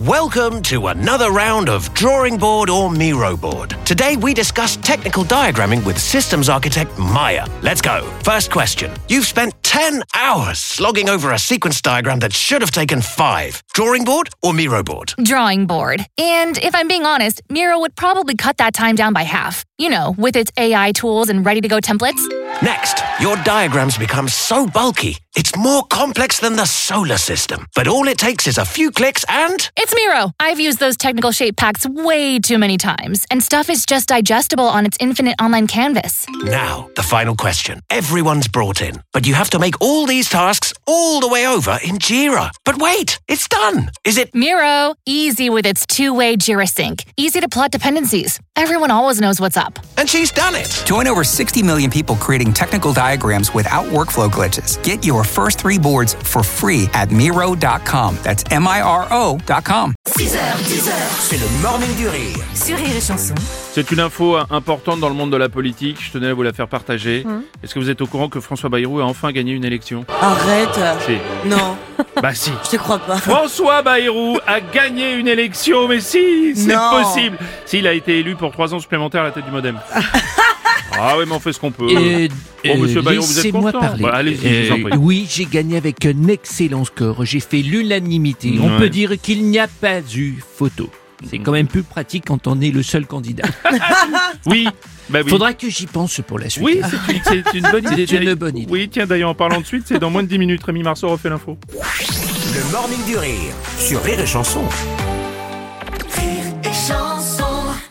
Welcome to another round of Drawing Board or Miro Board. Today we discuss technical diagramming with systems architect Maya. Let's go. First question. You've spent 10 hours slogging over a sequence diagram that should have taken 5. Drawing board or Miro board? Drawing board. And if I'm being honest, Miro would probably cut that time down by half. You know, with its AI tools and ready-to-go templates. Next, your diagrams become so bulky, it's more complex than the solar system. But all it takes is a few clicks and... It's Miro. I've used those technical shape packs way too many times, and stuff is just digestible on its infinite online canvas. Now, the final question. Everyone's brought in, but you have to make all these tasks all the way over in Jira. But wait, it's done. Is it... Miro, easy with its two-way Jira sync. Easy to plot dependencies. Everyone always knows what's up. And she's done it. Join over 60 million people creating technical diagrams without workflow glitches. Get your first 3 boards for free at Miro.com. That's Miro.com. 6h, 10h, C'est le Morning du Rire. sur Rire et Chanson. C'est une info importante dans le monde de la politique, je tenais à vous la faire partager. Est-ce que vous êtes au courant que François Bayrou a enfin gagné une élection? Arrête. Si. Non, Bah si. je te crois pas. François Bayrou a gagné une élection, mais si, c'est Non. possible. S'il a été élu pour 3 ans supplémentaires à la tête du Modem. Ah oui, mais on fait ce qu'on peut. Bon, monsieur Bayrou, vous êtes laissez-moi content? parler. Bah, allez-y, je vous en prie. Oui, j'ai gagné avec un excellent score. J'ai fait l'unanimité. On Ouais. peut dire qu'il n'y a pas eu photo. C'est quand même plus pratique quand on est le seul candidat. Oui, bah oui. Faudra que j'y pense pour la suite. Oui, c'est une bonne idée. C'est une bonne idée. Oui, tiens, d'ailleurs, en parlant de suite, c'est dans moins de 10 minutes. Rémi Marceau refait l'info. Le Morning du Rire sur Rire et Chanson. Rire et Chanson.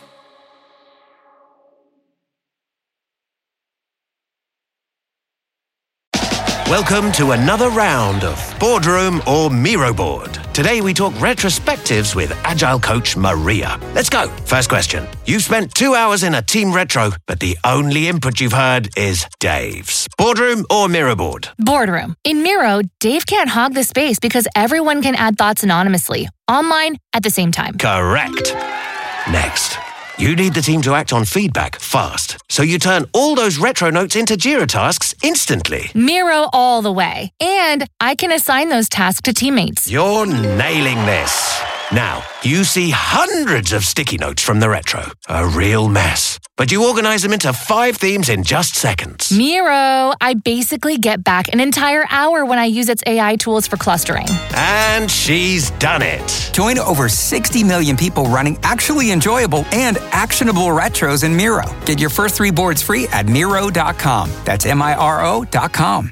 Welcome to another round of Boardroom or Miro Board. Today we talk retrospectives with Agile coach Maria. Let's go. First question. You've spent 2 hours in a team retro, but the only input you've heard is Dave's. Boardroom or Miro Board? Boardroom. In Miro, Dave can't hog the space because everyone can add thoughts anonymously, online, at the same time. Correct. Next. You need the team to act on feedback fast, so you turn all those retro notes into Jira tasks instantly. Miro all the way. And I can assign those tasks to teammates. You're nailing this. Now, you see hundreds of sticky notes from the retro. A real mess. But you organize them into 5 themes in just seconds. Miro, I basically get back an entire hour when I use its AI tools for clustering. And she's done it. Join over 60 million people running actually enjoyable and actionable retros in Miro. Get your first 3 boards free at Miro.com. That's Miro.com.